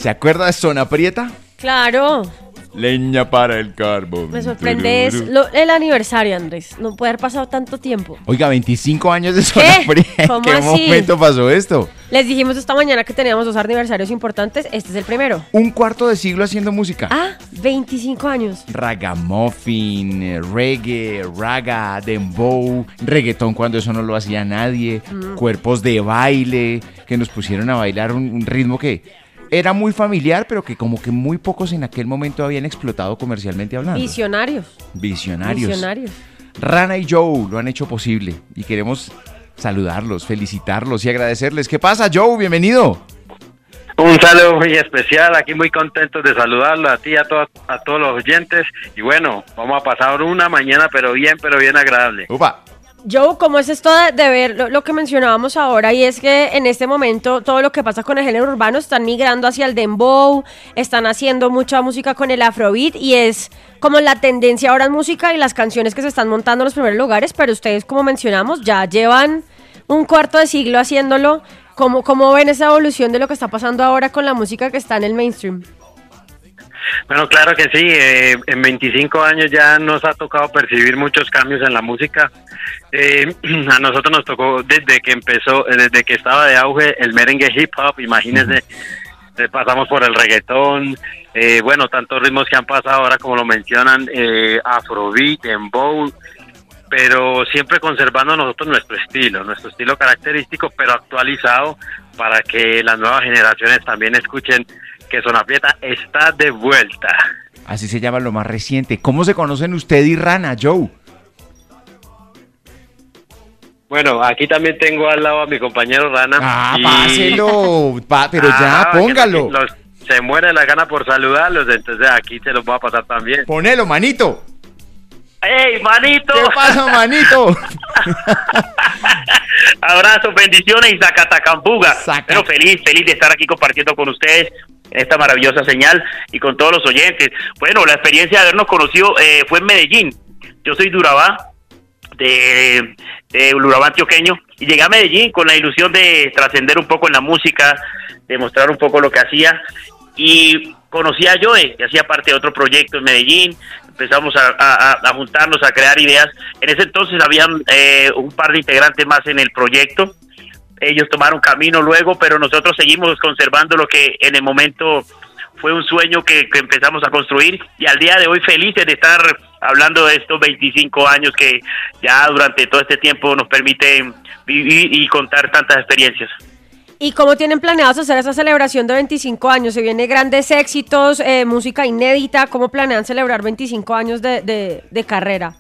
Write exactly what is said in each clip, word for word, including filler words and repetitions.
¿Se acuerda de Zona Prieta? Claro. Leña para el carbón. Me sorprende es lo, el aniversario, Andrés. No puede haber pasado tanto tiempo. Oiga, veinticinco años de Zona ¿Qué? Prieta. ¿Cómo ¿Qué así? momento pasó esto? Les dijimos esta mañana que teníamos dos aniversarios importantes. Este es el primero. Un cuarto de siglo haciendo música. Ah, veinticinco años. Ragamuffin, eh, reggae, raga, dembow, reggaetón cuando eso no lo hacía nadie, mm. cuerpos de baile que nos pusieron a bailar un, un ritmo que era muy familiar, pero que como que muy pocos en aquel momento habían explotado comercialmente hablando. Visionarios. Visionarios. Visionarios. Rana y Joe lo han hecho posible y queremos saludarlos, felicitarlos y agradecerles. ¿Qué pasa, Joe? Bienvenido. Un saludo muy especial, aquí muy contentos de saludarlo a ti y a, to- a todos los oyentes. Y bueno, vamos a pasar una mañana, pero bien, pero bien agradable. Upa. Joe, ¿cómo es esto de, de ver lo, lo que mencionábamos ahora? Y es que en este momento todo lo que pasa con el género urbano están migrando hacia el dembow, están haciendo mucha música con el afrobeat y es como la tendencia ahora en música y las canciones que se están montando en los primeros lugares, pero ustedes, como mencionamos, ya llevan un cuarto de siglo haciéndolo. ¿Cómo, cómo ven esa evolución de lo que está pasando ahora con la música que está en el mainstream? Bueno, claro que sí, eh, en veinticinco años ya nos ha tocado percibir muchos cambios en la música. Eh, a nosotros nos tocó desde que empezó, eh, desde que estaba de auge el merengue hip hop, imagínense, eh, pasamos por el reggaetón, eh, bueno, tantos ritmos que han pasado ahora como lo mencionan, eh, afrobeat, dembow, pero siempre conservando nosotros nuestro estilo, nuestro estilo característico, pero actualizado para que las nuevas generaciones también escuchen que Zona Prieta está de vuelta. Así se llama lo más reciente. ¿Cómo se conocen usted y Rana, Joe? Bueno, aquí también tengo al lado a mi compañero Rana. Ah, y... páselo, pa, pero ah, ya, póngalo. Los, se muere la gana por saludarlos, entonces aquí se los voy a pasar también. Ponelo, manito. ¡Ey, manito! ¿Qué pasa, manito? Abrazos, bendiciones y zacatacambuga. Saca. Pero feliz, feliz de estar aquí compartiendo con ustedes en esta maravillosa señal y con todos los oyentes. Bueno, la experiencia de habernos conocido eh, fue en Medellín. Yo soy de Urabá, de, de Urabá antioqueño, y llegué a Medellín con la ilusión de trascender un poco en la música, de mostrar un poco lo que hacía, y conocí a Joe, que hacía parte de otro proyecto en Medellín. Empezamos a, a, a juntarnos, a crear ideas. En ese entonces habían eh, un par de integrantes más en el proyecto. Ellos tomaron camino luego, pero nosotros seguimos conservando lo que en el momento fue un sueño que, que empezamos a construir, y al día de hoy felices de estar hablando de estos veinticinco años que ya durante todo este tiempo nos permiten vivir y contar tantas experiencias. ¿Y cómo tienen planeados hacer esa celebración de veinticinco años? ¿Se vienen grandes éxitos, eh, música inédita? ¿Cómo planean celebrar veinticinco años de, de, de carrera?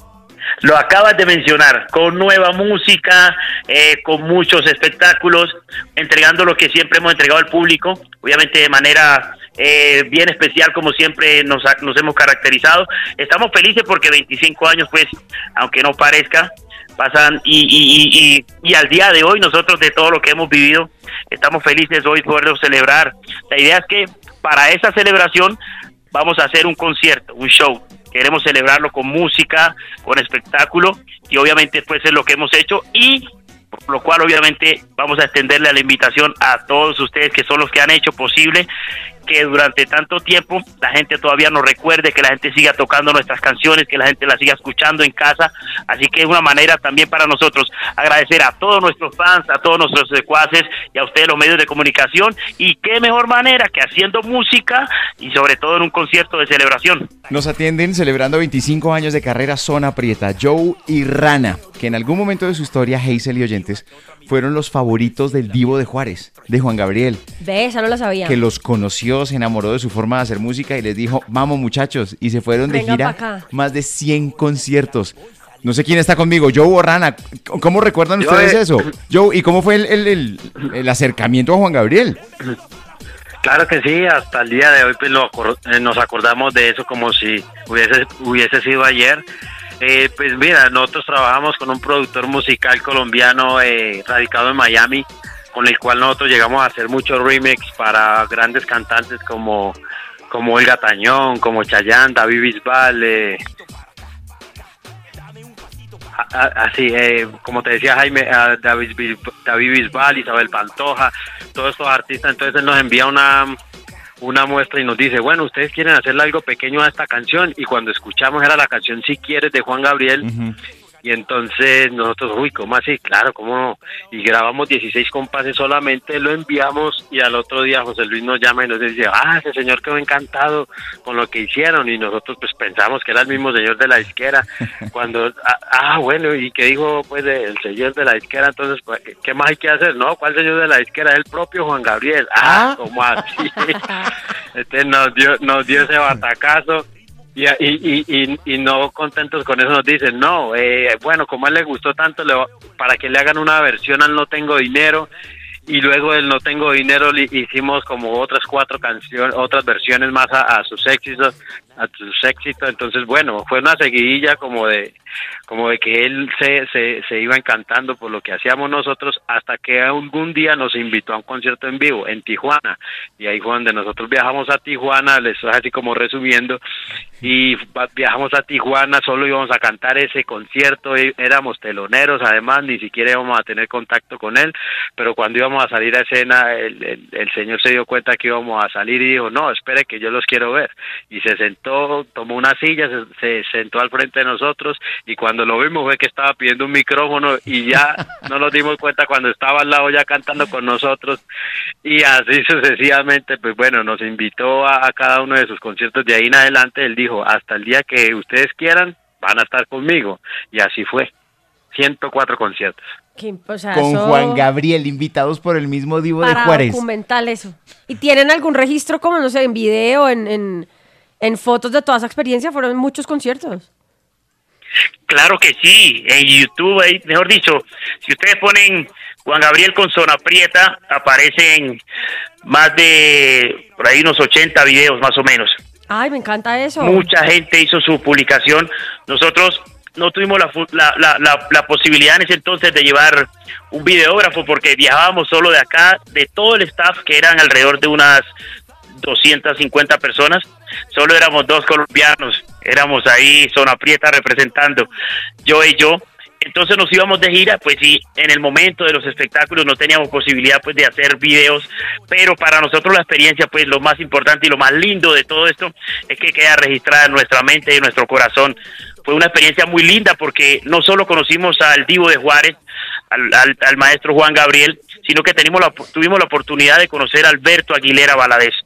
Lo acabas de mencionar, con nueva música, eh, con muchos espectáculos, entregando lo que siempre hemos entregado al público, obviamente de manera eh, bien especial, como siempre nos, nos hemos caracterizado. Estamos felices porque veinticinco años, pues, aunque no parezca, pasan y, y, y, y, y al día de hoy nosotros, de todo lo que hemos vivido, estamos felices hoy poderlo celebrar. La idea es que para esa celebración vamos a hacer un concierto, un show. Queremos celebrarlo con música, con espectáculo, y obviamente pues es lo que hemos hecho, y por lo cual obviamente vamos a extenderle la invitación a todos ustedes que son los que han hecho posible que durante tanto tiempo la gente todavía nos recuerde, que la gente siga tocando nuestras canciones, que la gente las siga escuchando en casa. Así que es una manera también para nosotros agradecer a todos nuestros fans, a todos nuestros secuaces y a ustedes los medios de comunicación, y qué mejor manera que haciendo música y sobre todo en un concierto de celebración. Nos atienden celebrando veinticinco años de carrera Zona Prieta, Joe y Rana, que en algún momento de su historia, Hazel y oyentes, fueron los favoritos del Divo de Juárez, de Juan Gabriel. Ve, esa no la sabía. Que los conoció, se enamoró de su forma de hacer música y les dijo, vamos muchachos, y se fueron de Venga gira pa' acá. más de cien conciertos. No sé quién está conmigo, Joe o Rana. ¿Cómo recuerdan Yo, ustedes eh, eso? Joe, ¿y cómo fue el, el, el, el acercamiento a Juan Gabriel? Claro que sí, hasta el día de hoy pues lo acor- eh, nos acordamos de eso como si hubiese, hubiese sido ayer. Eh, pues mira, nosotros trabajamos con un productor musical colombiano eh, radicado en Miami, con el cual nosotros llegamos a hacer muchos remix para grandes cantantes como, como Olga Tañón, como Chayanne, David Bisbal, eh, a- a- así, eh, como te decía Jaime, a David, Bis- David Bisbal, Isabel Pantoja, todos estos artistas. Entonces él nos envía una una muestra y nos dice, bueno, ustedes quieren hacerle algo pequeño a esta canción, y cuando escuchamos era la canción Si Quieres de Juan Gabriel. Uh-huh. Y entonces nosotros, uy, ¿cómo así? Claro, ¿cómo no? Y grabamos dieciséis compases solamente, lo enviamos, y al otro día José Luis nos llama y nos dice, ah, ese señor quedó encantado con lo que hicieron, y nosotros pues pensamos que era el mismo señor de la disquera, cuando, ah, ah bueno, ¿y qué dijo pues de, el señor de la disquera? Entonces, pues, ¿qué más hay que hacer? No, ¿cuál señor de la disquera? El propio Juan Gabriel. Ah, ¿cómo así? Entonces nos dio, nos dio ese batacazo. Y, y, y, y no contentos con eso nos dicen, no, eh, bueno, como a él le gustó tanto, le, para que le hagan una versión al No Tengo Dinero, y luego del No Tengo Dinero le hicimos como otras cuatro canciones, otras versiones más a, a sus éxitos, a sus éxitos. Entonces, bueno, fue una seguidilla como de como de que él se, se, se iba encantando por lo que hacíamos nosotros, hasta que algún día nos invitó a un concierto en vivo en Tijuana, y ahí fue donde nosotros viajamos a Tijuana, les estoy así como resumiendo, y viajamos a Tijuana, solo íbamos a cantar ese concierto, éramos teloneros, además ni siquiera íbamos a tener contacto con él, pero cuando íbamos a salir a escena, el, el, el señor se dio cuenta que íbamos a salir y dijo, no, espere que yo los quiero ver, y se sentó, tomó una silla, se, se sentó al frente de nosotros, y cuando lo vimos fue que estaba pidiendo un micrófono, y ya no nos dimos cuenta cuando estaba al lado ya cantando con nosotros, y así sucesivamente. Pues bueno, nos invitó a, a cada uno de sus conciertos. De ahí en adelante él dijo, hasta el día que ustedes quieran van a estar conmigo, y así fue, ciento cuatro conciertos. ¿Qué, o sea, con eso... Juan Gabriel, invitados por el mismo Divo para de Juárez. Documental eso. ¿Y tienen algún registro, como no sé, en video, en, en, en fotos de toda esa experiencia? Fueron muchos conciertos. Claro que sí, en YouTube, hay, mejor dicho, si ustedes ponen Juan Gabriel con Zona Prieta, aparecen más de, por ahí unos ochenta videos más o menos. Ay, me encanta eso. Mucha gente hizo su publicación. Nosotros no tuvimos la, la, la, la, la posibilidad en ese entonces de llevar un videógrafo, porque viajábamos solo de acá, de todo el staff, que eran alrededor de unas doscientas cincuenta personas, solo éramos dos colombianos, éramos ahí Zona Prieta representando, yo y yo. Entonces nos íbamos de gira, pues sí, en el momento de los espectáculos no teníamos posibilidad pues de hacer videos, pero para nosotros la experiencia, pues lo más importante y lo más lindo de todo esto es que queda registrada en nuestra mente y en nuestro corazón. Fue una experiencia muy linda, porque no solo conocimos al Divo de Juárez, al, al, al maestro Juan Gabriel, sino que tenemos la, tuvimos la oportunidad de conocer a Alberto Aguilera Valadez,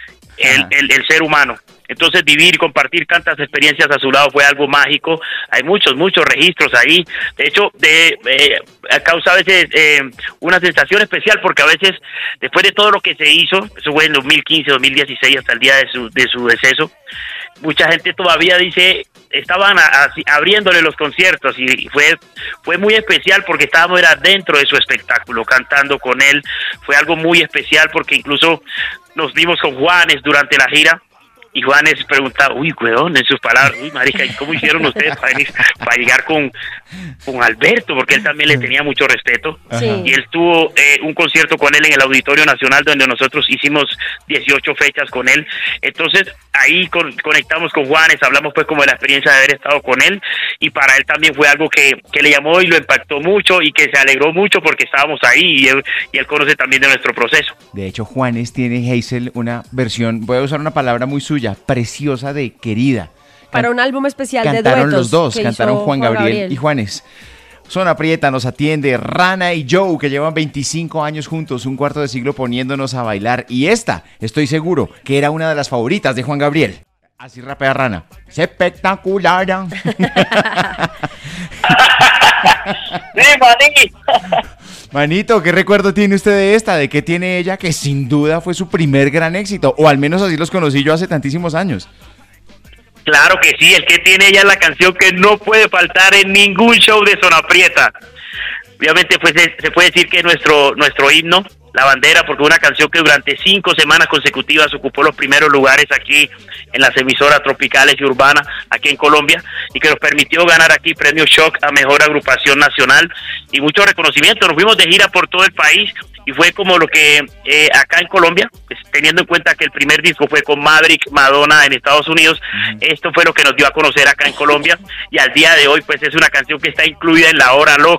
el, el, el ser humano. Entonces vivir y compartir tantas experiencias a su lado fue algo mágico. Hay muchos, muchos registros ahí. De hecho, de, eh, causa a veces eh, una sensación especial, porque a veces, después de todo lo que se hizo, eso fue en dos mil quince, dos mil dieciséis, hasta el día de su, de su deceso, mucha gente todavía dice, estaban a, a, abriéndole los conciertos, y fue fue muy especial porque estábamos era dentro de su espectáculo, cantando con él. Fue algo muy especial, porque incluso nos vimos con Juanes durante la gira, y Juanes preguntaba, uy, weón, en sus palabras, uy, marica, ¿y cómo hicieron ustedes para, venir, para llegar con, con Alberto? Porque él también le tenía mucho respeto. Sí. Y él tuvo eh, un concierto con él en el Auditorio Nacional, donde nosotros hicimos dieciocho fechas con él. Entonces, ahí con, conectamos con Juanes, hablamos pues como de la experiencia de haber estado con él, y para él también fue algo que, que le llamó y lo impactó mucho, y que se alegró mucho porque estábamos ahí, y él, y él conoce también de nuestro proceso. De hecho, Juanes tiene, Hazel, una versión, voy a usar una palabra muy suya, preciosa, de Querida. Para un álbum especial de duetos. Cantaron los dos, que cantaron hizo Juan Gabriel, Gabriel y Juanes. Zona Prieta nos atiende, Rana y Joe, que llevan veinticinco años juntos, un cuarto de siglo poniéndonos a bailar. Y esta, estoy seguro, que era una de las favoritas de Juan Gabriel. Así rapea Rana. Espectacular. Sí, maní. Manito, ¿qué recuerdo tiene usted de esta? ¿De qué tiene ella? Que sin duda fue su primer gran éxito, o al menos así los conocí yo hace tantísimos años. Claro que sí, el que tiene ella es la canción que no puede faltar en ningún show de Zona Prieta. Obviamente pues se, se puede decir que es nuestro, nuestro himno, la bandera, porque una canción que durante cinco semanas consecutivas ocupó los primeros lugares aquí en las emisoras tropicales y urbanas aquí en Colombia, y que nos permitió ganar aquí premio Shock a Mejor Agrupación Nacional y mucho reconocimiento. Nos fuimos de gira por todo el país, y fue como lo que eh, acá en Colombia, pues, teniendo en cuenta que el primer disco fue con Maverick, Madonna en Estados Unidos, uh-huh. Esto fue lo que nos dio a conocer acá en Colombia, y al día de hoy pues es una canción que está incluida en La Hora Loca,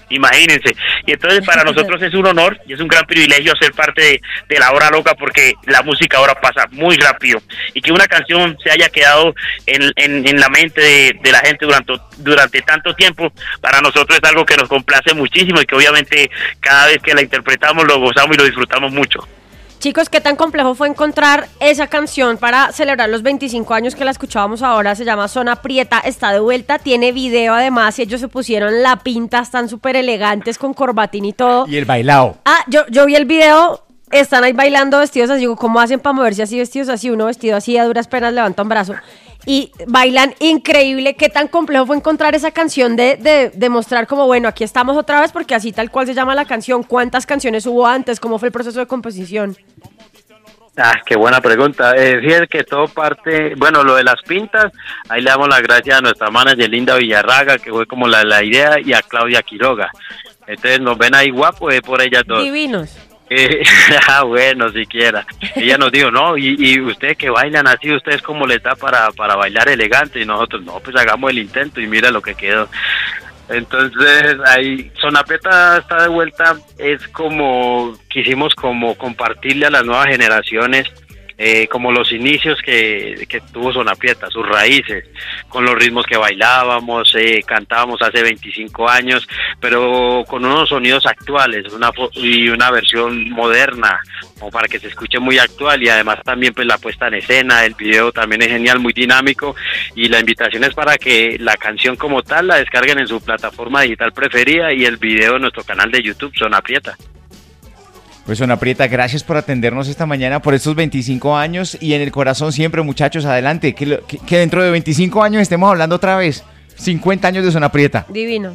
imagínense. Y entonces para nosotros es un honor y es un gran privilegio ser parte de, de la hora loca, porque la música ahora pasa muy rápido, y que una canción se haya quedado en, en, en la mente de, de la gente durante, durante tanto tiempo, para nosotros es algo que nos complace muchísimo y que obviamente cada vez que la interpretamos lo gozamos y lo disfrutamos mucho. Chicos, ¿qué tan complejo fue encontrar esa canción para celebrar los veinticinco años que la escuchábamos ahora? Se llama Zona Prieta, está de vuelta, tiene video además, y ellos se pusieron la pinta, están súper elegantes con corbatín y todo. Y el bailao. Ah, yo, yo vi el video, están ahí bailando vestidos así, digo, ¿cómo hacen para moverse así vestidos así? Uno vestido así, a duras penas levanta un brazo. Y bailan increíble. ¿Qué tan complejo fue encontrar esa canción de, de, de mostrar como, bueno, aquí estamos otra vez, porque así tal cual se llama la canción? ¿Cuántas canciones hubo antes? ¿Cómo fue el proceso de composición? Ah, qué buena pregunta. Eh, fíjate que todo parte, bueno, lo de las pintas, ahí le damos las gracias a nuestra manager Linda Villarraga, que fue como la, la idea, y a Claudia Quiroga. Entonces nos ven ahí guapos, eh, por ellas dos. Divinos. Eh, ah, bueno, siquiera. Ella nos dijo, no, y, y ustedes que bailan así, ustedes cómo les da para, para bailar elegante, y nosotros, no, pues hagamos el intento y mira lo que quedó. Entonces, ahí, Zona Prieta está de vuelta, es como, quisimos como compartirle a las nuevas generaciones, eh, como los inicios que, que tuvo Zona Prieta, sus raíces, con los ritmos que bailábamos, eh, cantábamos hace veinticinco años, pero con unos sonidos actuales, una y una versión moderna, como para que se escuche muy actual, y además también pues la puesta en escena, el video también es genial, muy dinámico, y la invitación es para que la canción como tal la descarguen en su plataforma digital preferida, y el video en nuestro canal de YouTube, Zona Prieta. Pues Zona Prieta, gracias por atendernos esta mañana, por estos veinticinco años, y en el corazón siempre, muchachos, adelante, que, lo, que, que dentro de veinticinco años estemos hablando otra vez, cincuenta años de Zona Prieta. Divino.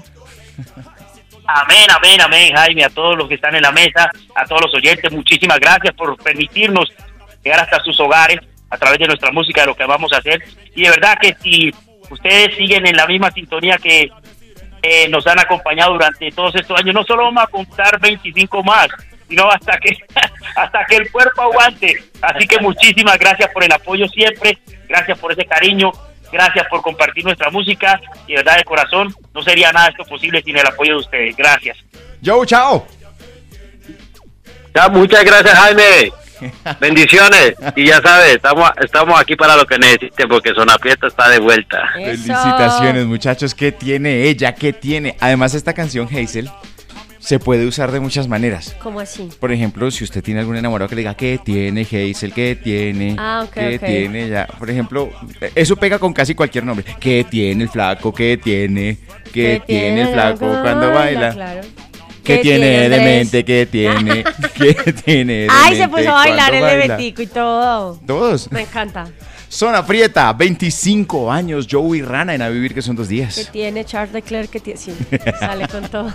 Amén, amén, amén, Jaime, a todos los que están en la mesa, a todos los oyentes, muchísimas gracias por permitirnos llegar hasta sus hogares a través de nuestra música, de lo que vamos a hacer. Y de verdad que si ustedes siguen en la misma sintonía que eh, nos han acompañado durante todos estos años, no solo vamos a contar veinticinco más, sino hasta que hasta que el cuerpo aguante. Así que muchísimas gracias por el apoyo siempre, gracias por ese cariño, gracias por compartir nuestra música, y de verdad de corazón no sería nada esto posible sin el apoyo de ustedes. Gracias. Joe, chao. Ya, muchas gracias, Jaime. Bendiciones. Y ya sabes, estamos estamos aquí para lo que necesiten, porque Zona Prieta está de vuelta. Eso. Felicitaciones, muchachos. ¿Qué tiene ella? ¿Qué tiene? Además, esta canción, Hazel, se puede usar de muchas maneras. ¿Cómo así? Por ejemplo, si usted tiene algún enamorado que le diga, ¿qué tiene Hazel? ¿Qué tiene? Ah, ok, ¿Qué ok. tiene ella? Por ejemplo, eso pega con casi cualquier nombre. ¿Qué tiene el flaco? ¿Qué tiene? ¿Qué, tiene el flaco cuando baila? Claro. ¿Qué, ¿Qué tiene tiene, de Andrés? mente? ¿Qué tiene? ¿Qué tiene de Ay, se mente puso a bailar cuando el de baila? Betico y todo. Todos. Me encanta. Zona Prieta, veinticinco años, Joey Rana en A Vivir, que son dos días. Que tiene Charles Leclerc, que tiene... Sí, sale con todo.